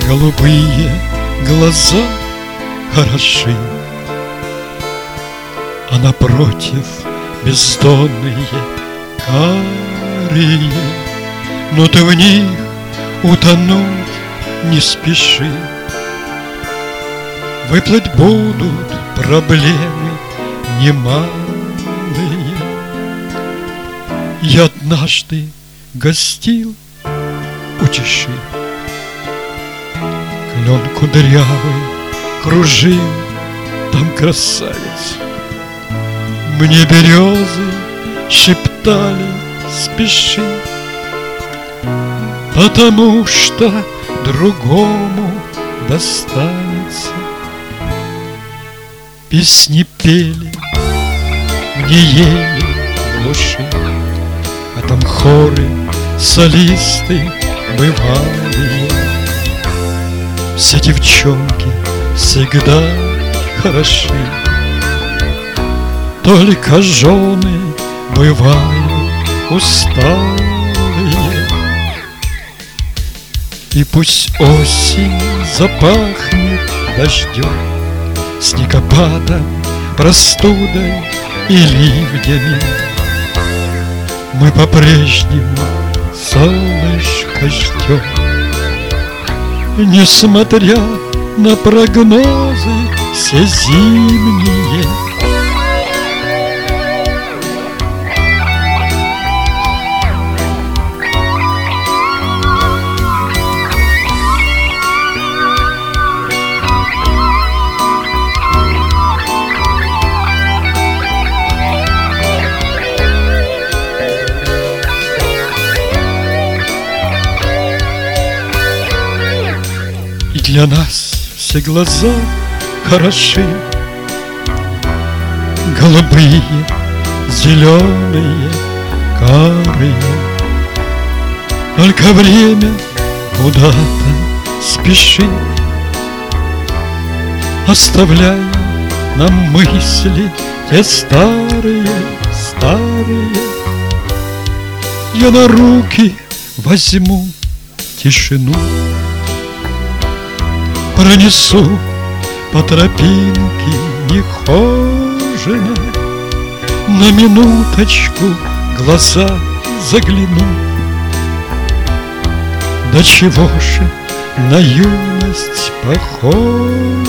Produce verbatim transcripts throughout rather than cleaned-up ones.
Голубые глаза хороши, а напротив бездонные карие. Но ты в них утонуть не спеши. Выплыть будут проблемы немалые. Я однажды гостил у чеши. Клен кудрявый кружил там красавец. Мне березы шептали: спеши, потому что другому достанется. Песни пели, не ели в глуши, а там хоры, солисты бывалые. Все девчонки всегда хороши, только жены бывают усталые. И пусть осень запахнет дождем, снегопадом, простудой и ливнями, мы по-прежнему солнышко ждем. Несмотря на прогнозы все зимние. Для нас все глаза хороши, голубые, зеленые, карые. Только время куда-то спешит, оставляя нам мысли те старые, старые. Я на руки возьму тишину, пронесу по тропинке нехоженой, на минуточку глаза загляну. Да чего же на юность похожие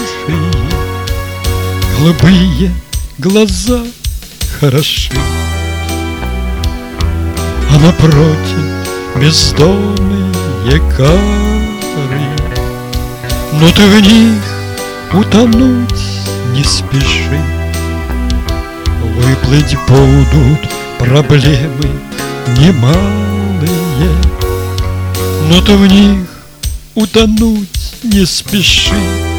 голубые глаза хороши, а напротив бездонные карые. Но ты в них утонуть не спеши. Выплыть будут проблемы немалые, но ты в них утонуть не спеши.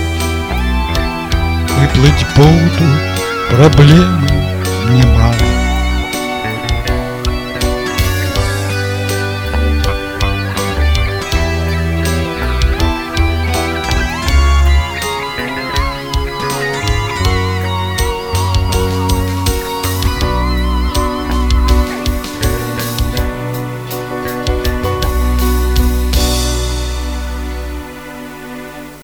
Выплыть будут проблемы немалые.